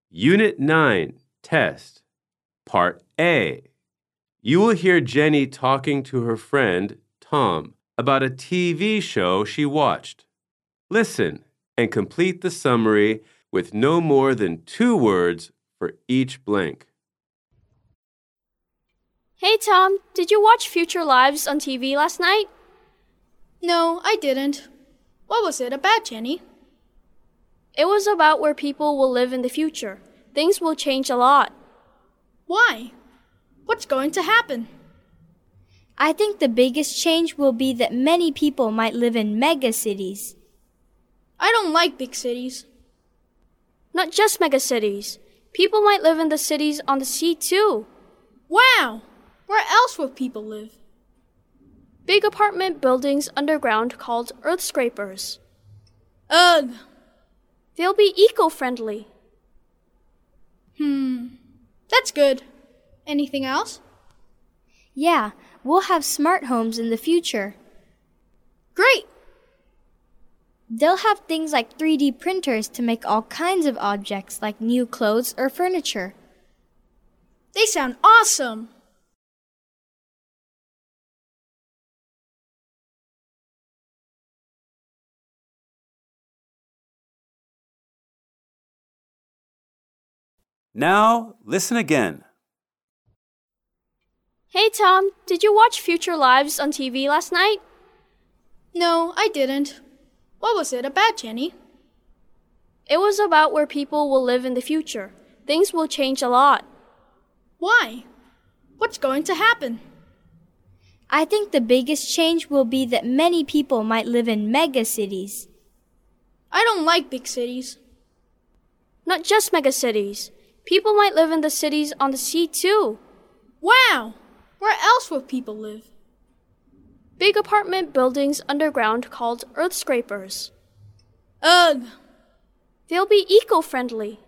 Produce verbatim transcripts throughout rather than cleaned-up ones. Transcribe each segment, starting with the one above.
Unit nine, Test, Part A. You will hear Jenny talking to her friend, Tom, about a T V show she watched. Listen and complete the summary with no more than two words for each blank. Hey Tom, did you watch Future Lives on T V last night? No, I didn't. What was it about, Jenny? It was about where people will live in the future. Things will change a lot. Why? What's going to happen? I think the biggest change will be that many people might live in megacities. I don't like big cities. Not just megacities. People might live in the cities on the sea too. Wow! Where else will people live? Big apartment buildings underground called earth scrapers. Ugh! They'll be eco-friendly. Hmm, that's good. Anything else? Yeah, we'll have smart homes in the future. Great! They'll have things like three D printers to make all kinds of objects like new clothes or furniture. They sound awesome! Now, listen again. Hey Tom, did you watch Future Lives on T V last night? No, I didn't. What was it about, Jenny? It was about where people will live in the future. Things will change a lot. Why? What's going to happen? I think the biggest change will be that many people might live in megacities. I don't like big cities. Not just megacities. People might live in the cities on the sea too. Wow! Where else will people live? Big apartment buildings underground called earth scrapers. Ugh! They'll be eco-friendly.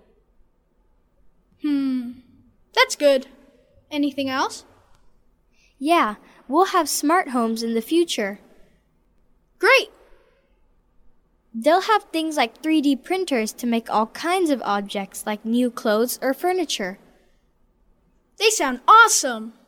Hmm, that's good. Anything else? Yeah, we'll have smart homes in the future. Great! They'll have things like three D printers to make all kinds of objects like new clothes or furniture. They sound awesome!